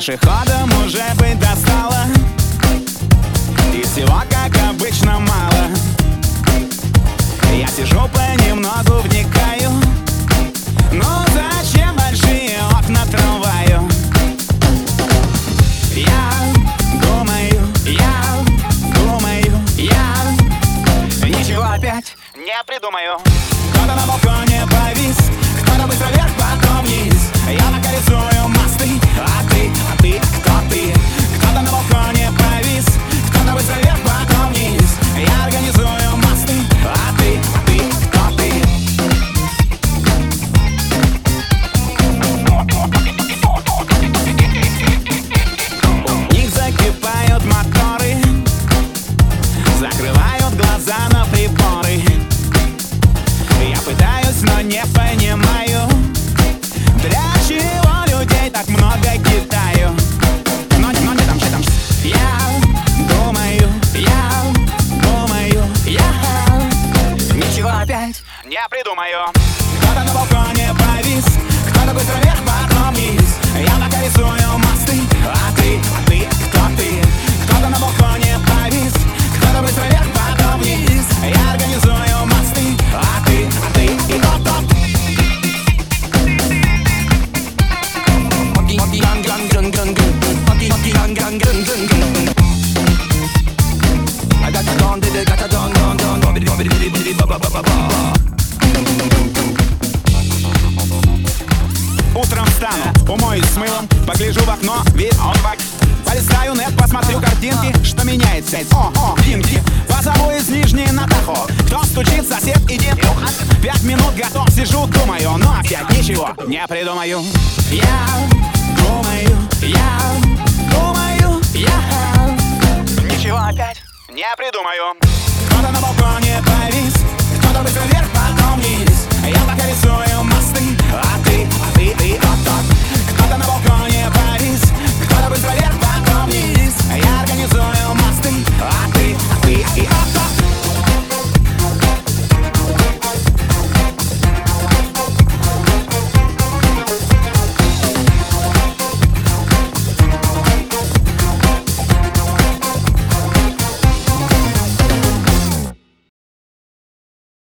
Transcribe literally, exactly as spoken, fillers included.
Пешеходам уже быть достало, и всего, как обычно, мало. Я сижу понемногу вникаю, но зачем большие окна трамваю? Я думаю, я думаю, я ничего опять не придумаю. Кто-то на балконе повис, кто-то быстро вверх, потом вниз. Я пока рисую мосты, а ты, а ты, кто ты? Кто-то на балконе повис, кто-то быстро вверх, потом вниз. Я организую мосты, а ты, а ты, кто ты? У них закипают моторы, закрывают глаза на приборы. Я пытаюсь, но не понимаю, для чего людей так много Китаю. Но, но не там, что там. Я думаю, я думаю, я ничего опять не придумаю. Кто-то на балконе повис, кто-то быстро вверх, потом вниз. Я пока рисую мосты, а ты, а ты, кто ты? Кто-то на балконе повис, кто-то быстро вверх, потом вниз. Я организую мосты, а ты, а ты и кто-то. Утром встану, умоюсь с мылом, погляжу в окно, вид он бак. Полистаю нет, посмотрю картинки, что меняется. О, о, Динки, позову из Нижней на Тахо. Кто стучит, сосед, иди. Пять минут готов, сижу, думаю, но опять ничего не придумаю. Я думаю, я думаю, я ничего опять не придумаю. Кто-то на балконе повис.